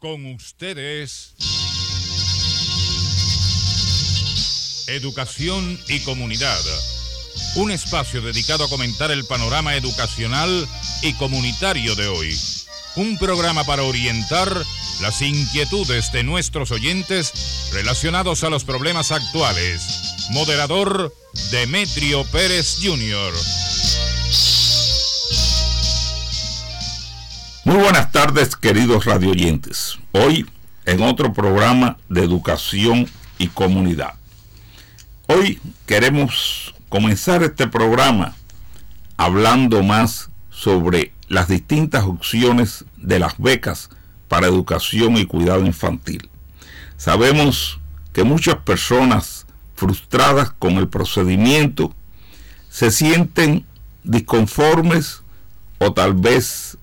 Con ustedes, Educación y Comunidad, un espacio dedicado a comentar el panorama educacional y comunitario de hoy. Un programa para orientar las inquietudes de nuestros oyentes relacionados a los problemas actuales. Moderador, Demetrio Pérez Jr. Muy buenas tardes, queridos radioyentes. Hoy en otro programa de Educación y Comunidad. Hoy queremos comenzar este programa hablando más sobre las distintas opciones de las becas para educación y cuidado infantil. Sabemos que muchas personas frustradas con el procedimiento se sienten disconformes o tal vez,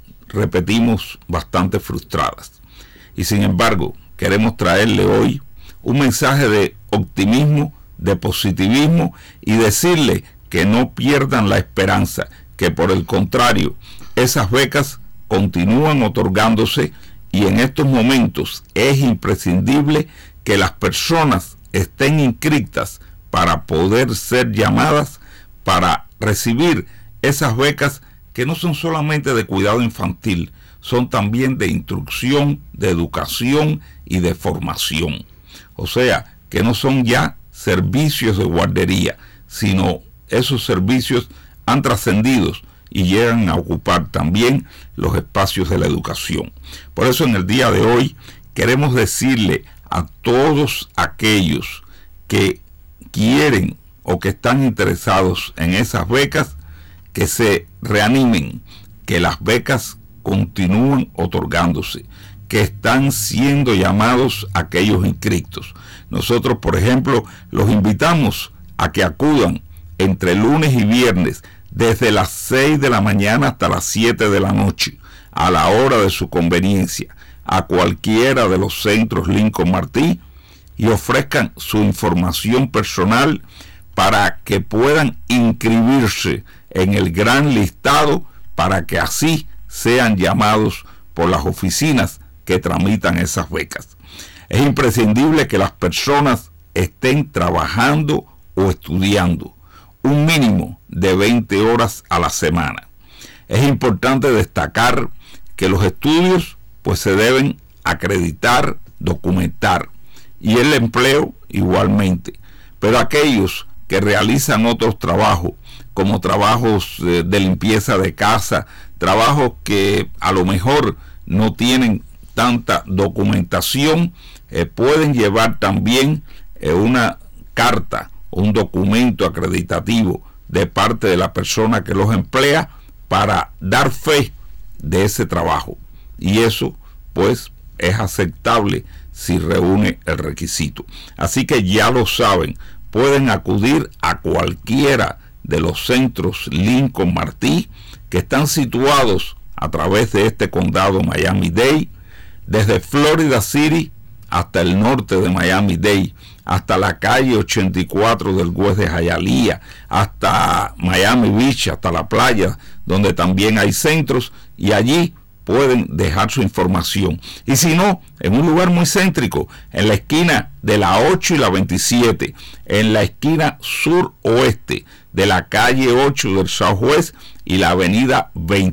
repetimos, bastante frustradas. Y sin embargo, queremos traerle hoy un mensaje de optimismo, de positivismo y decirle que no pierdan la esperanza, que por el contrario, esas becas continúan otorgándose y en estos momentos es imprescindible que las personas estén inscritas para poder ser llamadas para recibir esas becas que no son solamente de cuidado infantil, son también de instrucción, de educación y de formación. O sea, que no son ya servicios de guardería, sino esos servicios han trascendido y llegan a ocupar también los espacios de la educación. Por eso en el día de hoy queremos decirle a todos aquellos que quieren o que están interesados en esas becas que se reanimen, que las becas continúan otorgándose, que están siendo llamados aquellos inscritos. Nosotros, por ejemplo, los invitamos a que acudan entre lunes y viernes desde las 6 de la mañana hasta las 7 de la noche, a la hora de su conveniencia, a cualquiera de los centros Lincoln Martí y ofrezcan su información personal para que puedan inscribirse en el gran listado para que así sean llamados por las oficinas que tramitan esas becas. Es imprescindible que las personas estén trabajando o estudiando un mínimo de 20 horas a la semana. Es importante destacar que los estudios pues se deben acreditar, documentar y el empleo igualmente. Pero aquellos que realizan otros trabajos, como trabajos de limpieza de casa, trabajos que a lo mejor no tienen tanta documentación, pueden llevar también una carta, un documento acreditativo de parte de la persona que los emplea para dar fe de ese trabajo. Y eso, pues, es aceptable si reúne el requisito. Así que ya lo saben, pueden acudir a cualquiera de los centros Lincoln Martí que están situados a través de este condado Miami-Dade, desde Florida City hasta el norte de Miami-Dade, hasta la calle 84 del West de Hialeah, hasta Miami Beach, hasta la playa, donde también hay centros, y allí pueden dejar su información. Y si no, en un lugar muy céntrico, en la esquina de la 8 y la 27, en la esquina suroeste de la calle 8 del Southwest y la avenida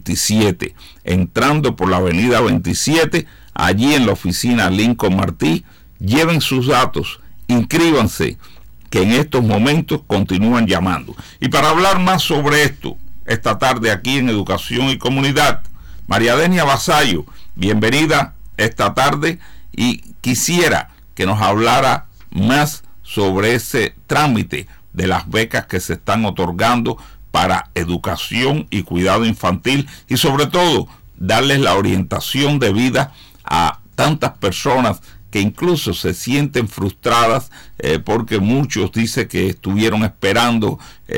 27, entrando por la avenida 27, allí en la oficina Lincoln Martí, lleven sus datos, inscríbanse, que en estos momentos continúan llamando. Y para hablar más sobre esto, esta tarde aquí en Educación y Comunidad, María Denia Vasallo, bienvenida esta tarde, y quisiera que nos hablara más sobre ese trámite de las becas que se están otorgando para educación y cuidado infantil y sobre todo darles la orientación debida a tantas personas que incluso se sienten frustradas porque muchos dicen que estuvieron esperando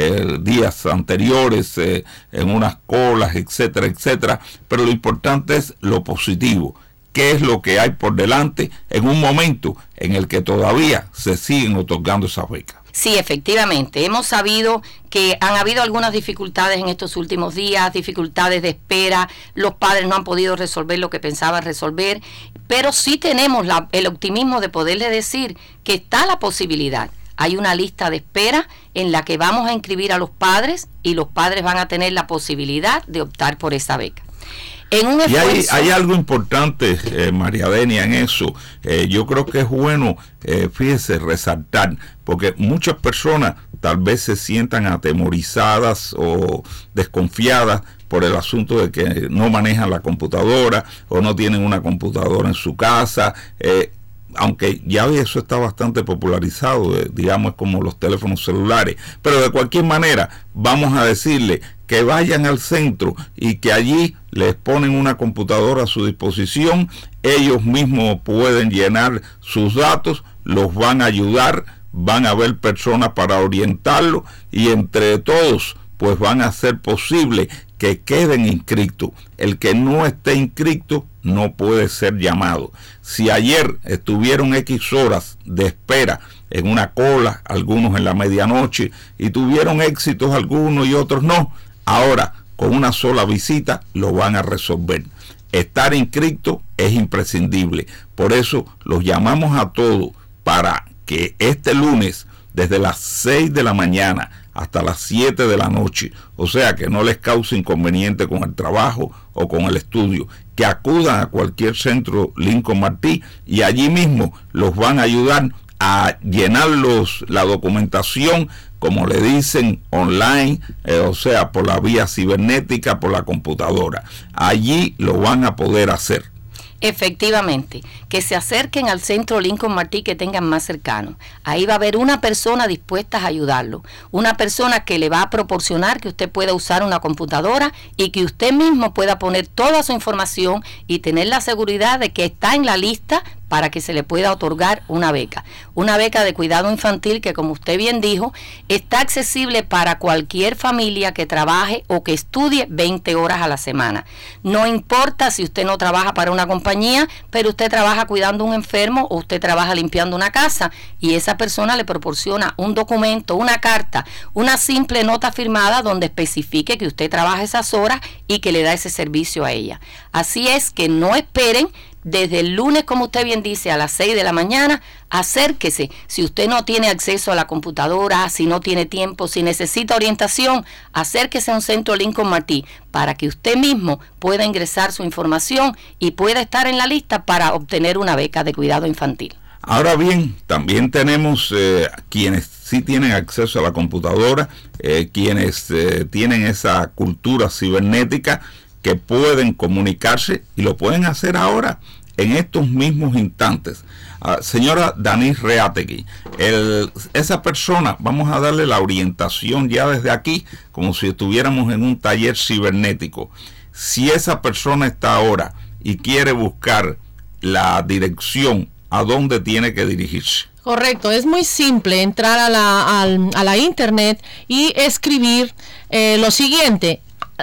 días anteriores en unas colas, etcétera, etcétera. Pero lo importante es lo positivo. ¿Qué es lo que hay por delante en un momento en el que todavía se siguen otorgando esas becas? Sí, efectivamente, hemos sabido que han habido algunas dificultades en estos últimos días, dificultades de espera, los padres no han podido resolver lo que pensaban resolver, pero sí tenemos el optimismo de poderle decir que está la posibilidad. Hay una lista de espera en la que vamos a inscribir a los padres y los padres van a tener la posibilidad de optar por esa beca. En un esfuerzo, y hay algo importante, María Denia, en eso. Yo creo que es bueno, fíjese, resaltar, porque muchas personas tal vez se sientan atemorizadas o desconfiadas por el asunto de que no manejan la computadora o no tienen una computadora en su casa, aunque ya eso está bastante popularizado, digamos, como los teléfonos celulares, pero de cualquier manera vamos a decirle que vayan al centro y que allí les ponen una computadora a su disposición, ellos mismos pueden llenar sus datos, los van a ayudar, van a haber personas para orientarlos y entre todos pues van a hacer posible que queden inscritos. El que no esté inscrito no puede ser llamado. Si ayer estuvieron X horas de espera en una cola, algunos en la medianoche, y tuvieron éxitos algunos y otros no, ahora con una sola visita lo van a resolver. Estar inscrito es imprescindible. Por eso los llamamos a todos para que este lunes, desde las 6 de la mañana hasta las 7 de la noche, o sea que no les cause inconveniente con el trabajo o con el estudio, que acudan a cualquier centro Lincoln Martí y allí mismo los van a ayudar a llenar la documentación, como le dicen, online, o sea, por la vía cibernética, por la computadora. Allí lo van a poder hacer. Efectivamente, que se acerquen al centro Lincoln Martí que tengan más cercano. Ahí va a haber una persona dispuesta a ayudarlo, una persona que le va a proporcionar que usted pueda usar una computadora y que usted mismo pueda poner toda su información y tener la seguridad de que está en la lista para que se le pueda otorgar una beca de cuidado infantil que, como usted bien dijo, está accesible para cualquier familia que trabaje o que estudie 20 horas a la semana. No importa si usted no trabaja para una compañía, pero usted trabaja cuidando a un enfermo o usted trabaja limpiando una casa y esa persona le proporciona un documento, una carta, una simple nota firmada donde especifique que usted trabaja esas horas y que le da ese servicio a ella. Así es que no esperen. Desde el lunes, como usted bien dice, a las 6 de la mañana, acérquese. Si usted no tiene acceso a la computadora, si no tiene tiempo, si necesita orientación, acérquese a un centro Lincoln Martí para que usted mismo pueda ingresar su información y pueda estar en la lista para obtener una beca de cuidado infantil. Ahora bien, también tenemos quienes sí tienen acceso a la computadora, quienes tienen esa cultura cibernética, que pueden comunicarse y lo pueden hacer ahora en estos mismos instantes. Señora Danis Reategui, esa persona, vamos a darle la orientación ya desde aquí, como si estuviéramos en un taller cibernético. Si esa persona está ahora y quiere buscar la dirección, ¿a dónde tiene que dirigirse? Correcto, es muy simple entrar a la internet y escribir lo siguiente: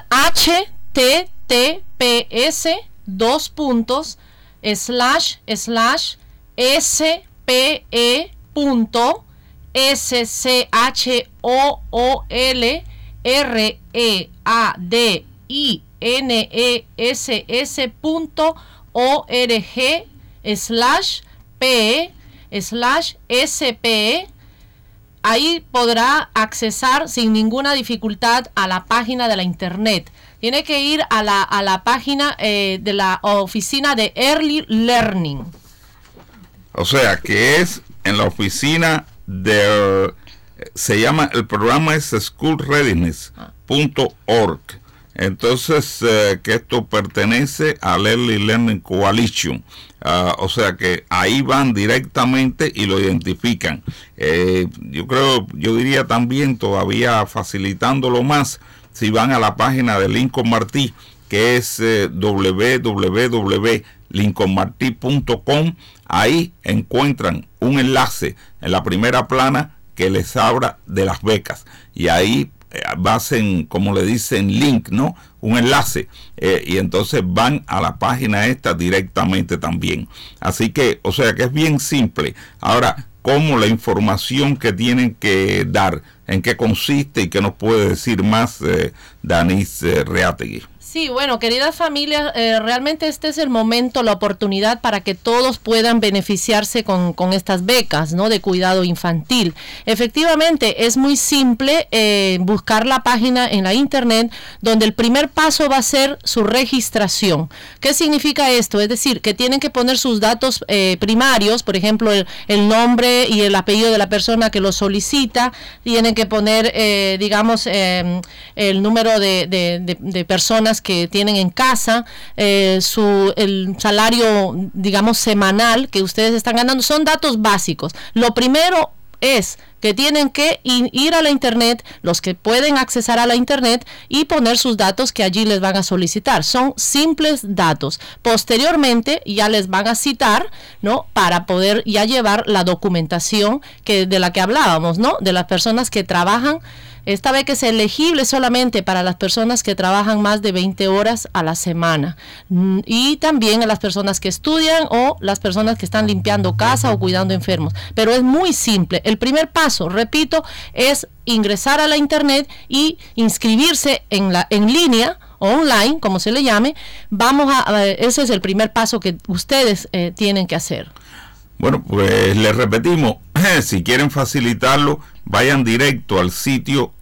https://schooladministration.org/pe/spe. Ahí podrá accesar sin ninguna dificultad a la página de la internet. Tiene que ir a la página de la oficina de Early Learning. O sea, que es en la oficina de... se llama, el programa es schoolreadiness.org. Entonces, que esto pertenece al Early Learning Coalition. O sea que ahí van directamente y lo identifican. Yo diría también, todavía facilitándolo más, si van a la página de Lincoln Martí, que es www.lincolnmarti.com, ahí encuentran un enlace en la primera plana que les habla de las becas. Y ahí hacen, como le dicen, link, ¿no? Un enlace, y entonces van a la página esta directamente también. Así que, o sea que es bien simple. Ahora, como la información que tienen que dar, en qué consiste y qué nos puede decir más Danise Reategui. Sí, bueno, queridas familias, realmente este es el momento, la oportunidad para que todos puedan beneficiarse con estas becas, ¿no?, de cuidado infantil. Efectivamente, es muy simple buscar la página en la internet, donde el primer paso va a ser su registración. ¿Qué significa esto? Es decir, que tienen que poner sus datos primarios, por ejemplo, el nombre y el apellido de la persona que lo solicita, tienen que poner, el número de personas que tienen en casa, el salario, digamos, semanal que ustedes están ganando. Son datos básicos. Lo primero es que tienen que ir a la internet, los que pueden accesar a la internet, y poner sus datos que allí les van a solicitar. Son simples datos. Posteriormente ya les van a citar, ¿no?, para poder ya llevar la documentación de la que hablábamos, ¿no?, de las personas que trabajan. Esta beca es elegible solamente para las personas que trabajan más de 20 horas a la semana, y también a las personas que estudian o las personas que están limpiando casa o cuidando enfermos. Pero es muy simple. El primer paso, repito, es ingresar a la internet y inscribirse en línea, online, como se le llame. Ese es el primer paso que ustedes tienen que hacer. Bueno, pues les repetimos, si quieren facilitarlo, vayan directo al sitio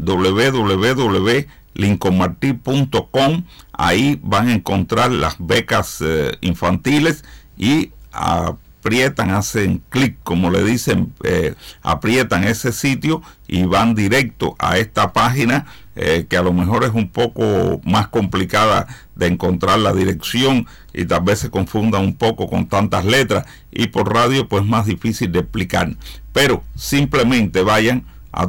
www.lincolnmarti.com. Ahí van a encontrar las becas infantiles y hacen clic, como le dicen, aprietan ese sitio y van directo a esta página, que a lo mejor es un poco más complicada de encontrar la dirección y tal vez se confunda un poco con tantas letras, y por radio pues más difícil de explicar. Pero simplemente vayan a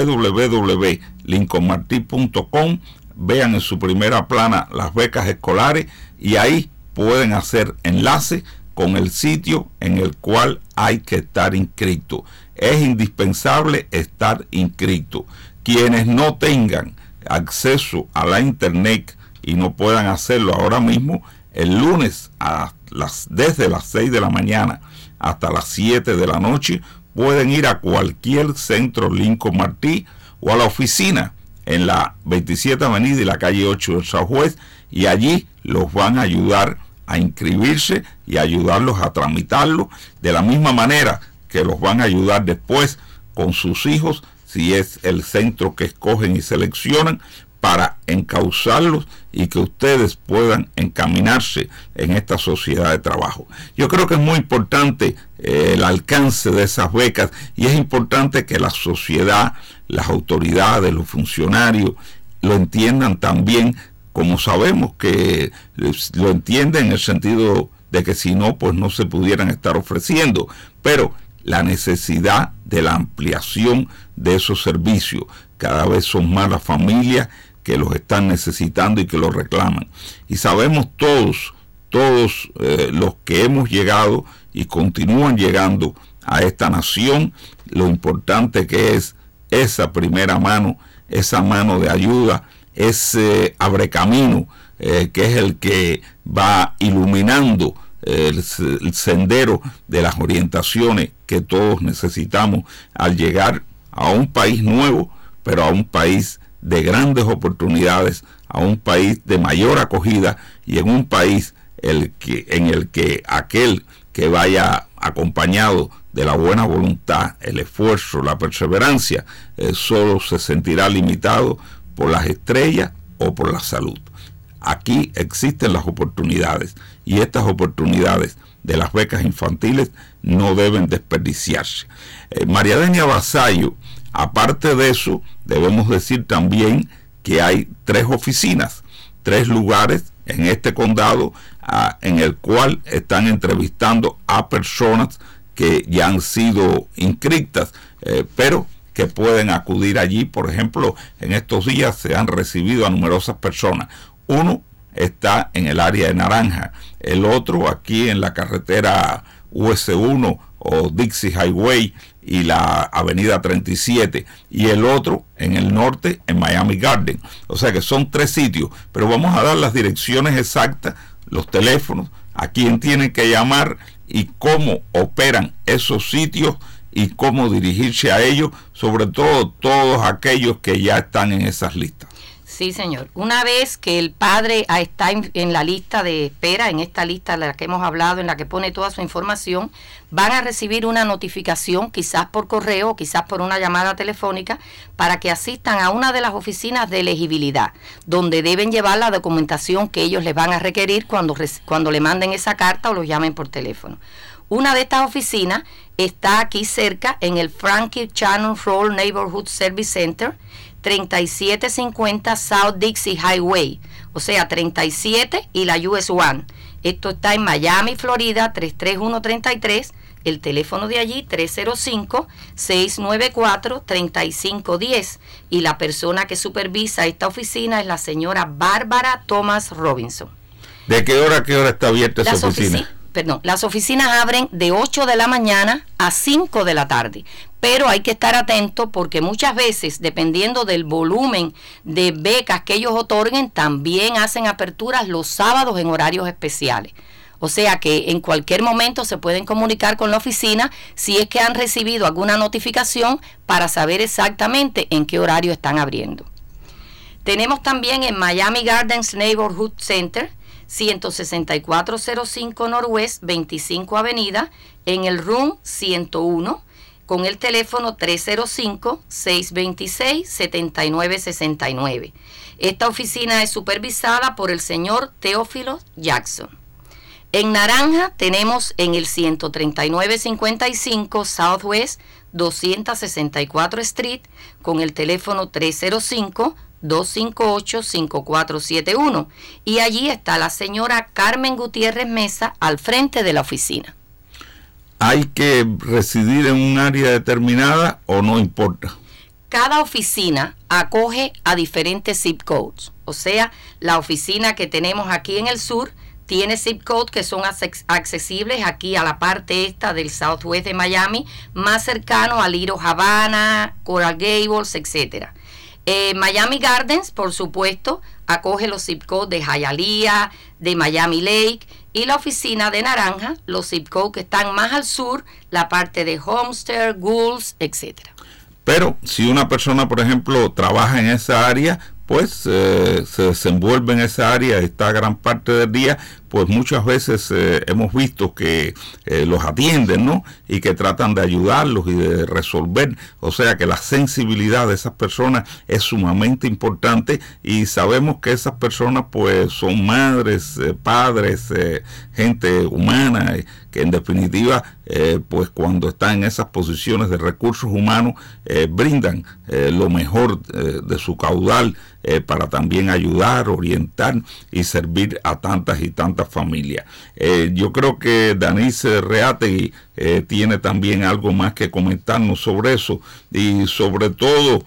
www.lincolnmarti.com, vean en su primera plana las becas escolares y ahí pueden hacer enlace con el sitio en el cual hay que estar inscrito. Es indispensable estar inscrito. Quienes no tengan acceso a la internet y no puedan hacerlo ahora mismo, el lunes desde las 6 de la mañana hasta las 7 de la noche pueden ir a cualquier centro Lincoln Martí o a la oficina en la 27 Avenida y la calle 8 del Southwest, y allí los van a ayudar a inscribirse y ayudarlos a tramitarlo, de la misma manera que los van a ayudar después con sus hijos, si es el centro que escogen y seleccionan, para encauzarlos y que ustedes puedan encaminarse en esta sociedad de trabajo. Yo creo que es muy importante el alcance de esas becas, y es importante que la sociedad, las autoridades, los funcionarios lo entiendan también, como sabemos que lo entienden, en el sentido de que si no, pues no se pudieran estar ofreciendo, pero la necesidad de la ampliación de esos servicios. Cada vez son más las familias que los están necesitando y que los reclaman. Y sabemos todos los que hemos llegado y continúan llegando a esta nación, lo importante que es esa primera mano, esa mano de ayuda, ese abrecamino que es el que va iluminando el sendero de las orientaciones que todos necesitamos al llegar a un país nuevo, pero a un país de grandes oportunidades, a un país de mayor acogida, y en un país en el que aquel que vaya acompañado de la buena voluntad, el esfuerzo, la perseverancia, solo se sentirá limitado por las estrellas o por la salud. Aquí existen las oportunidades, y estas oportunidades de las becas infantiles no deben desperdiciarse. María Denia Vasallo, aparte de eso, debemos decir también que hay 3 oficinas, 3 lugares en este condado en el cual están entrevistando a personas que ya han sido inscritas, pero que pueden acudir allí. Por ejemplo, en estos días se han recibido a numerosas personas. Uno está en el área de Naranja, el otro aquí en la carretera US1 o Dixie Highway y la avenida 37, y el otro en el norte en Miami Garden. O sea que son 3 sitios, pero vamos a dar las direcciones exactas, los teléfonos, a quién tienen que llamar y cómo operan esos sitios, y cómo dirigirse a ellos, sobre todo todos aquellos que ya están en esas listas. Sí, señor. Una vez que el padre está en la lista de espera, en esta lista de la que hemos hablado, en la que pone toda su información, van a recibir una notificación, quizás por correo, quizás por una llamada telefónica, para que asistan a una de las oficinas de elegibilidad, donde deben llevar la documentación que ellos les van a requerir cuando le manden esa carta o los llamen por teléfono. Una de estas oficinas está aquí cerca, en el Frankie Shannon Roll Neighborhood Service Center, 3750 South Dixie Highway, o sea 37 y la US 1. Esto está en Miami, Florida, 33133, el teléfono de allí 305-694-3510, y la persona que supervisa esta oficina es la señora Bárbara Thomas Robinson. ¿De qué hora a qué hora está abierta esa oficina? Las oficinas abren de 8 de la mañana a 5 de la tarde, pero hay que estar atento porque muchas veces, dependiendo del volumen de becas que ellos otorguen, también hacen aperturas los sábados en horarios especiales. O sea que en cualquier momento se pueden comunicar con la oficina si es que han recibido alguna notificación para saber exactamente en qué horario están abriendo. Tenemos también en Miami Gardens Neighborhood Center, 16405 Northwest 25 Avenida, en el Room 101, con el teléfono 305-626-7969. Esta oficina es supervisada por el señor Teófilo Jackson. En Naranja tenemos en el 13955 Southwest 264 Street, con el teléfono 305-258-5471, y allí está la señora Carmen Gutiérrez Mesa al frente de la oficina. ¿Hay que residir en un área determinada o no importa? Cada oficina acoge a diferentes zip codes, o sea, la oficina que tenemos aquí en el sur tiene zip codes que son accesibles aquí a la parte esta del Southwest de Miami, más cercano a Little Havana, Coral Gables, etcétera. Miami Gardens, por supuesto, acoge los zip codes de Hialeah, de Miami Lake, y la oficina de Naranja, los zip codes que están más al sur, la parte de Homestead, Goulds, etcétera. Pero si una persona, por ejemplo, trabaja en esa área, pues se desenvuelve en esa área, está gran parte del día, pues muchas veces hemos visto que los atienden, ¿no? Y que tratan de ayudarlos y de resolver. O sea que la sensibilidad de esas personas es sumamente importante, y sabemos que esas personas pues son madres, padres, gente humana, que en definitiva pues cuando están en esas posiciones de recursos humanos brindan lo mejor de su caudal para también ayudar, orientar y servir a tantas y tantas familias. Yo creo que Danice Reategui tiene también algo más que comentarnos sobre eso, y sobre todo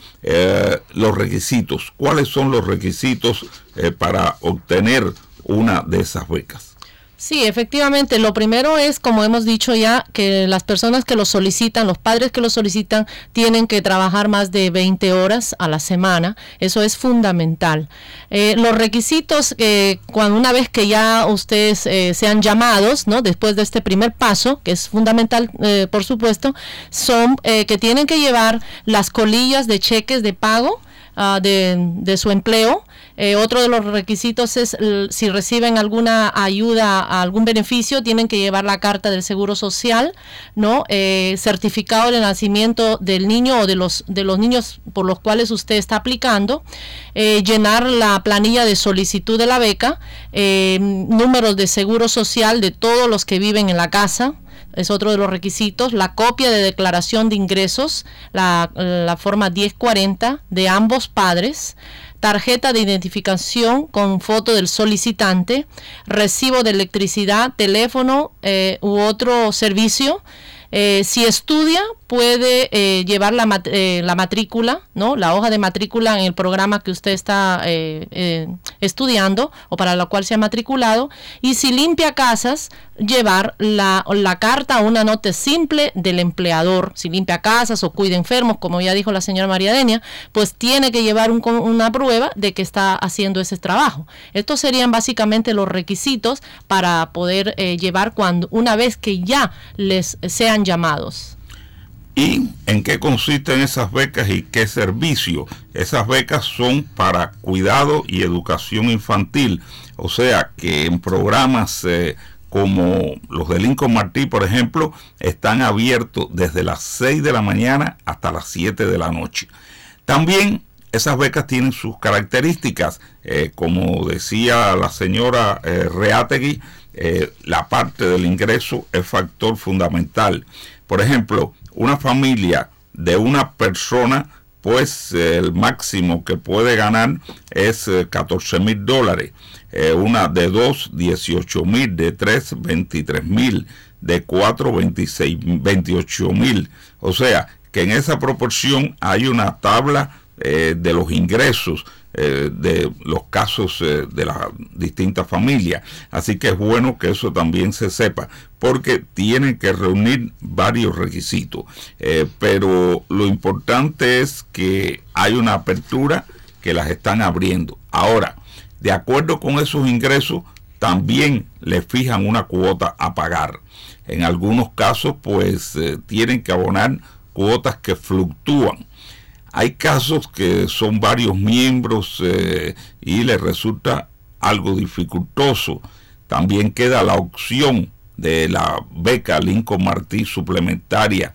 los requisitos. ¿Cuáles son los requisitos para obtener una de esas becas? Sí, efectivamente, lo primero es, como hemos dicho ya, que las personas que lo solicitan, los padres que lo solicitan, tienen que trabajar más de 20 horas a la semana. Eso es fundamental. Los requisitos, una vez que ya ustedes sean llamados, ¿no? Después de este primer paso, que es fundamental, por supuesto, son que tienen que llevar las colillas de cheques de pago de su empleo. Otro de los requisitos es si reciben alguna ayuda, algún beneficio, tienen que llevar la carta del Seguro Social, ¿no? Certificado de nacimiento del niño o de los niños por los cuales usted está aplicando, llenar la planilla de solicitud de la beca, números de Seguro Social de todos los que viven en la casa. Es otro de los requisitos, la copia de declaración de ingresos, la forma 1040 de ambos padres, tarjeta de identificación con foto del solicitante, recibo de electricidad, teléfono u otro servicio. Si estudia, puede llevar la matrícula, ¿no? La hoja de matrícula en el programa que usted está estudiando o para la cual se ha matriculado. Y si limpia casas, llevar la carta o una nota simple del empleador. Si limpia casas o cuida enfermos, como ya dijo la señora María Denia, pues tiene que llevar una prueba de que está haciendo ese trabajo. Estos serían básicamente los requisitos para poder llevar una vez que ya les sean llamados. ¿Y en qué consisten esas becas y qué servicio? Esas becas son para cuidado y educación infantil, o sea que en programas como los de Lincoln Martí, por ejemplo, están abiertos desde las 6 de la mañana hasta las 7 de la noche. También esas becas tienen sus características, como decía la señora Reátegui, la parte del ingreso es factor fundamental. Por ejemplo, una familia de una persona, pues el máximo que puede ganar es $14,000. Una de 2, $18,000, de 3, $23,000, de 4, $28,000. O sea, que en esa proporción hay una tabla de los ingresos de los casos de las distintas familias. Así que es bueno que eso también se sepa, porque tienen que reunir varios requisitos. Pero lo importante es que hay una apertura, que las están abriendo. Ahora, de acuerdo con esos ingresos, también le fijan una cuota a pagar. En algunos casos, pues, tienen que abonar cuotas que fluctúan. Hay casos que son varios miembros y les resulta algo dificultoso. También queda la opción de la beca Lincoln Martí suplementaria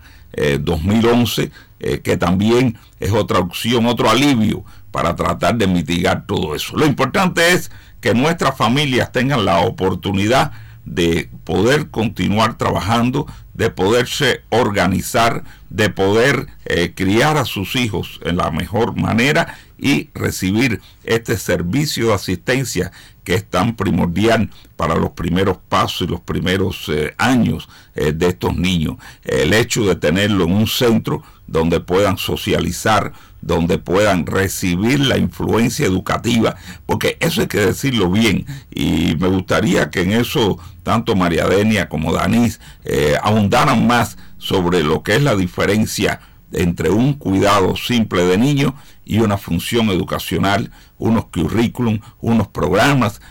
2011, que también es otra opción, otro alivio para tratar de mitigar todo eso. Lo importante es que nuestras familias tengan la oportunidad de poder continuar trabajando, de poderse organizar, de poder criar a sus hijos en la mejor manera y recibir este servicio de asistencia que es tan primordial para los primeros pasos y los primeros años de estos niños. El hecho de tenerlo en un centro donde puedan socializar, donde puedan recibir la influencia educativa, porque eso hay que decirlo bien, y me gustaría que en eso tanto María Denia como Danis ahondaran más sobre lo que es la diferencia entre un cuidado simple de niños y una función educacional, unos currículum, unos programas,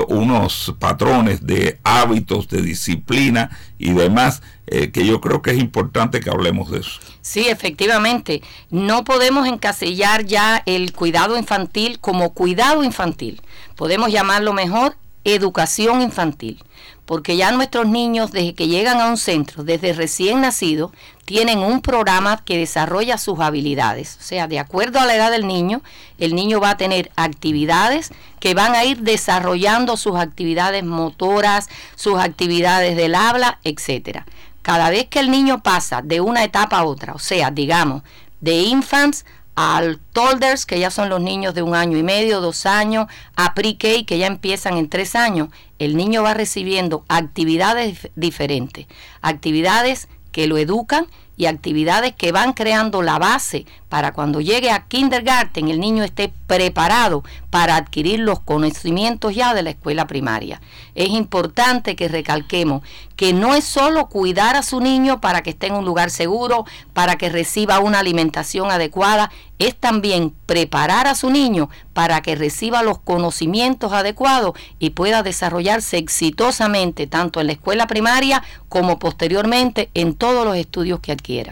unos patrones de hábitos, de disciplina y demás, que yo creo que es importante que hablemos de eso. Sí, efectivamente, no podemos encasillar ya el cuidado infantil como cuidado infantil, podemos llamarlo mejor educación infantil, porque ya nuestros niños, desde que llegan a un centro, desde recién nacidos, tienen un programa que desarrolla sus habilidades. O sea, de acuerdo a la edad del niño, el niño va a tener actividades que van a ir desarrollando sus actividades motoras, sus actividades del habla, etcétera. Cada vez que el niño pasa de una etapa a otra, o sea, digamos, de infants al toddlers, que ya son los niños de 1 año y medio, 2 años, a pre-K, que ya empiezan en 3 años, el niño va recibiendo actividades diferentes, actividades que lo educan y actividades que van creando la base para cuando llegue a kindergarten el niño esté preparado para adquirir los conocimientos ya de la escuela primaria. Es importante que recalquemos que no es solo cuidar a su niño para que esté en un lugar seguro, para que reciba una alimentación adecuada, es también preparar a su niño para que reciba los conocimientos adecuados y pueda desarrollarse exitosamente tanto en la escuela primaria como posteriormente en todos los estudios que adquiera.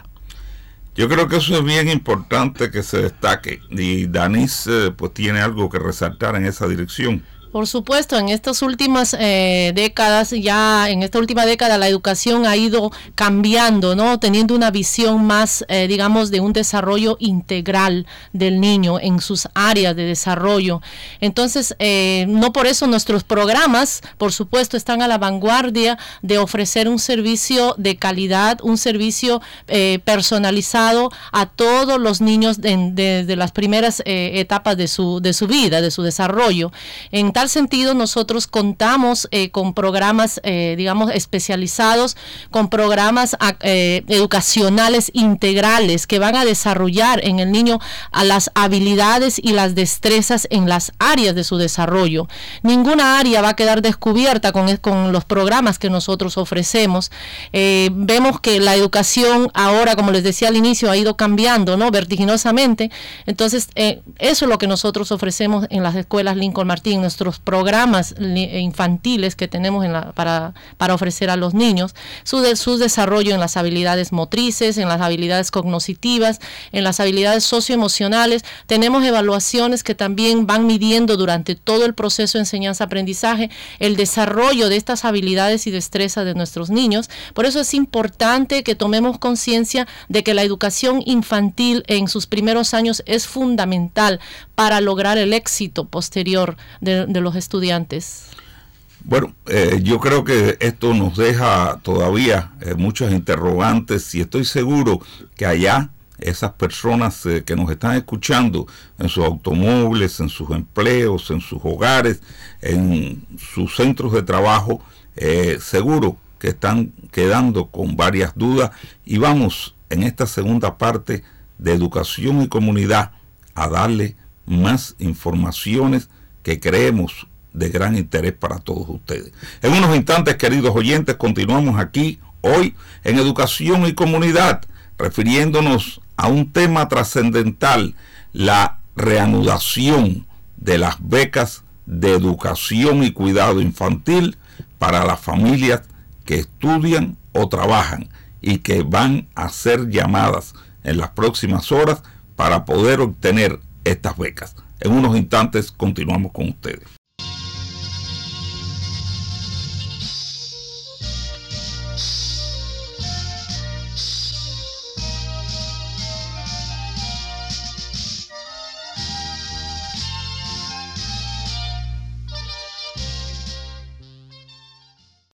Yo creo que eso es bien importante que se destaque, y Danis pues tiene algo que resaltar en esa dirección. Por supuesto, en estas últimas décadas, ya en esta última década la educación ha ido cambiando, ¿no? Teniendo una visión más, digamos, de un desarrollo integral del niño en sus áreas de desarrollo. Entonces, no por eso nuestros programas, por supuesto, están a la vanguardia de ofrecer un servicio de calidad, un servicio personalizado a todos los niños desde las primeras etapas de su vida, de su desarrollo. En tal sentido, nosotros contamos con programas, digamos, especializados, con programas educacionales integrales que van a desarrollar en el niño a las habilidades y las destrezas en las áreas de su desarrollo. Ninguna área va a quedar descubierta con los programas que nosotros ofrecemos. Vemos que la educación ahora, como les decía al inicio, ha ido cambiando, ¿no? Vertiginosamente. Entonces, eso es lo que nosotros ofrecemos en las escuelas Lincoln Martí, en nuestros los programas infantiles que tenemos para ofrecer a los niños, su desarrollo en las habilidades motrices, en las habilidades cognitivas, en las habilidades socioemocionales. Tenemos evaluaciones que también van midiendo durante todo el proceso de enseñanza-aprendizaje el desarrollo de estas habilidades y destrezas de nuestros niños. Por eso es importante que tomemos conciencia de que la educación infantil en sus primeros años es fundamental para lograr el éxito posterior de los estudiantes. Bueno, yo creo que esto nos deja todavía muchas interrogantes y estoy seguro que allá esas personas que nos están escuchando en sus automóviles, en sus empleos, en sus hogares, en sus centros de trabajo, seguro que están quedando con varias dudas, y vamos en esta segunda parte de Educación y Comunidad a darle más informaciones que creemos de gran interés para todos ustedes. En unos instantes, queridos oyentes, continuamos aquí hoy en Educación y Comunidad, refiriéndonos a un tema trascendental: la reanudación de las becas de educación y cuidado infantil para las familias que estudian o trabajan y que van a ser llamadas en las próximas horas para poder obtener estas becas. En unos instantes continuamos con ustedes.